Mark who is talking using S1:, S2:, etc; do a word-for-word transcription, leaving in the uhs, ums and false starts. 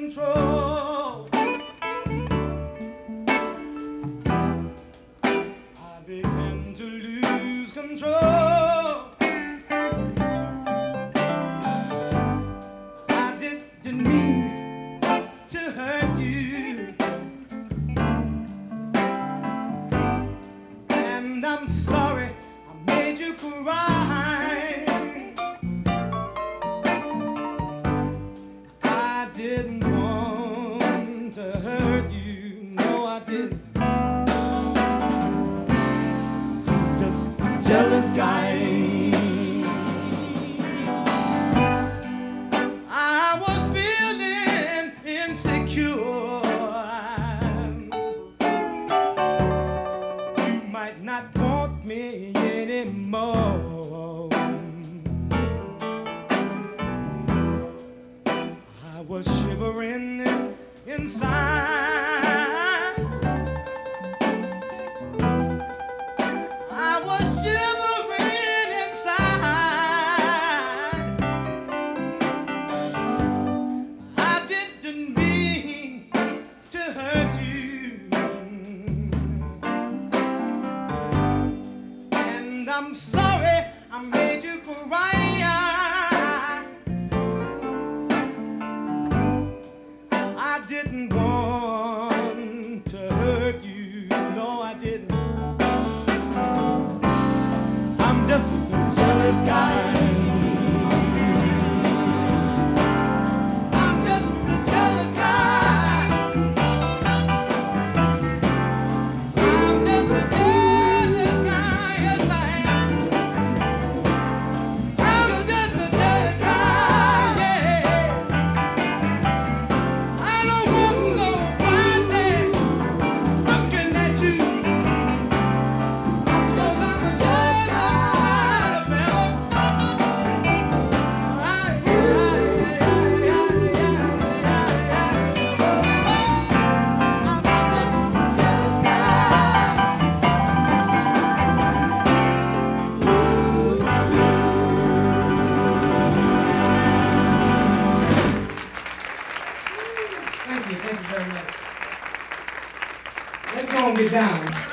S1: control. I began to lose control. I didn't mean to hurt you, and I'm sorry I made you cry. I didn't want to hurt you, no I didn't. I'm just a jealous guy. I was feeling insecure. You might not want me anymore. I was shivering inside. I was shivering inside. I didn't mean to hurt you, and I'm sorry I made you cry. I didn't want to hurt you, no I didn't. I'm just a jealous guy. I'm just a jealous guy. I'm just a jealous guy, yes I am. I'm just a jealous guy, yeah. I don't want nobody looking at you, 'cause I'm a jealous kind of fella. I- I- I- I- I- I'm just a jealous guy.
S2: Thank you, thank you very much. Let's go and get down.